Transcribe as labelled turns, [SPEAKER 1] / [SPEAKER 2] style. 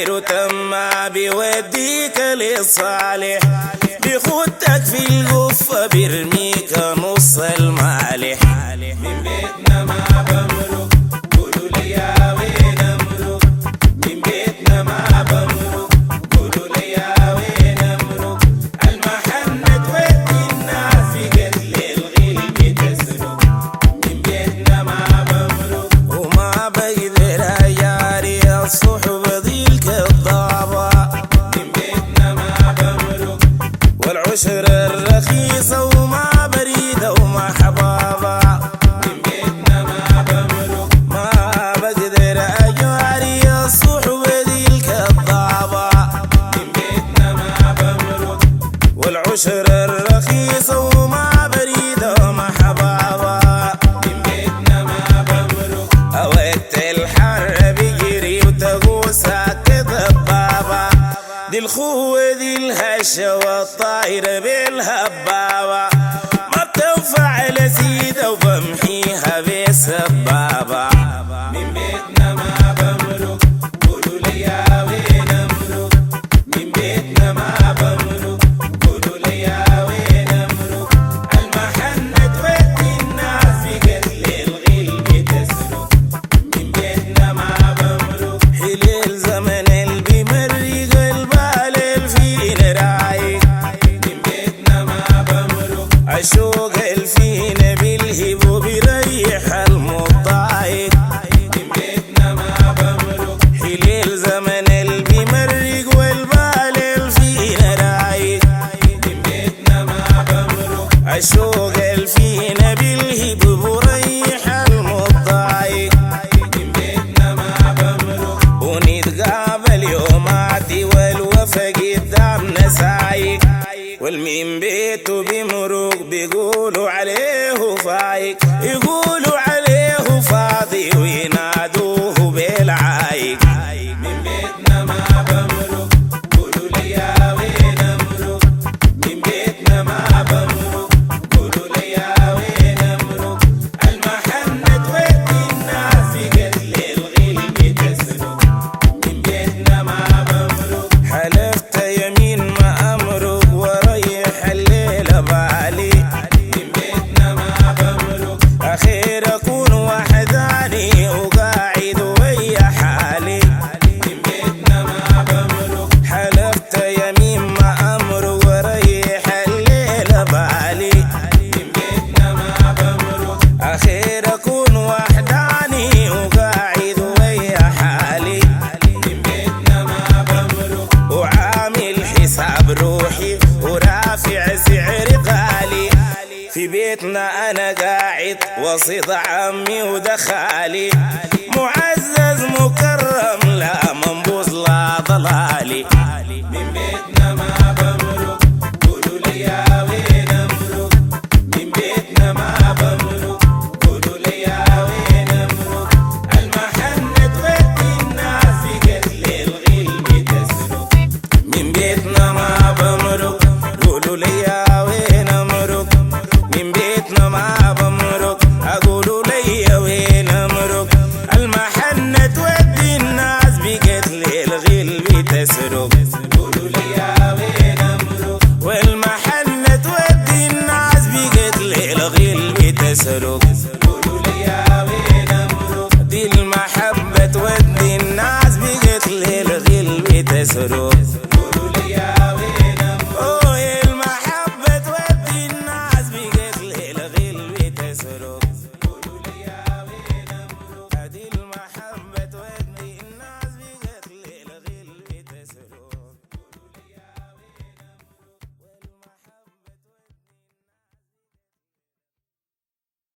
[SPEAKER 1] خير تم بيوديك للصالح، بيخدك في الغفة بيرميك نص المالح. من بيتنا ما بمرق قولوا لي يا وين امرق، من بيتنا ما بمرق قولوا لي يا وين امرق. المحنة تودي الناس في قتل الغل بتسرق، من بيتنا ما بمرق وما بقدر اجاري الصحبة ذي الكذابة. من بيتنا ما بمرق والعشر الرخيصة وما بريدة وما حبابة. من بيتنا ما بمرق ما بقدر اجاري الصحبة ذي الكذابة. من بيتنا ما بمرق والعشر الرخيصة وما بريدة وما حبابة. من بيتنا ما بمرق وقت الحر بيجري وتغوصك ذبابة، دي الخوة دي الهشة والطايرة بالهبابة، ما بتنفع لسيدة وبمحيها بسبابة. من بيتنا ما بمرق قولوا لي يا وين امرق، من بيتنا ما بمرق قولوا لي يا وين امرق. المحنة تودي الناس في قتل الغل بتسرق، من بيتنا ما بمرق حليل زمن البيمرق البال الفين رايق. من بيتنا ما بمرق عشوق الفين بالهب وبيريح المضايق. من بيتنا ما بمرق حليل زمن البيمرق والبال الفين رايق. من بيتنا ما بمرق عشوق الفين بالهب وبيريح المضايق. من بيتنا ما بمرق ونتقابل يوماتي والوفا قدامنا سايق، والمين بيته بمرق بيقولوا عليه فايق، يقولوا عليه فاضي وينادوه بالعايق. من بيتنا ما بمرق قولوا لي يا وين امرق، من بيتنا ما بمرق قولوا لي يا وين امرق. المحنة تودي الناس في قتل الغل بتسرق، من بيتنا ما بمرق حلفت يمين ما امرق وريح الليلة بالي. من بيتنا ما بمرق اخير اكون وحداني وقاعد ويا حالي. من بيتنا ما بمرق حلفت يمين ما امرق وريح الليلة بالي. من بيتنا ما بمرق اخير اكون وحداني وقاعد ويا حالي. من بيتنا ما بمرق وعامل حساب روحي ورافع سعر غالي. في بيتنا انا قاعد وسط عمي ودخالي، معزز مكرم لا منبوذ لا ضلالي. من بيتنا ما بمرق قولوا لي يا وين امرق، من بيتنا ما بمرق قولوا لي يا وين امرق. المحنة تودي الناس في قتل الغل بتسرق، من بيتنا ما بمرق قولوا لي يا وين امرق، من بيتنا ما بمرق اقولوا لي يا وين امرق. المحنة تودي الناس بقتل الغل بتسرق، قولوا لي يا وين امرق. والمحنة تودي الناس بقتل الغل بتسرق، قولوا لي يا وين امرق. دي المحبة تودي الناس بقتل الغل بتسرق.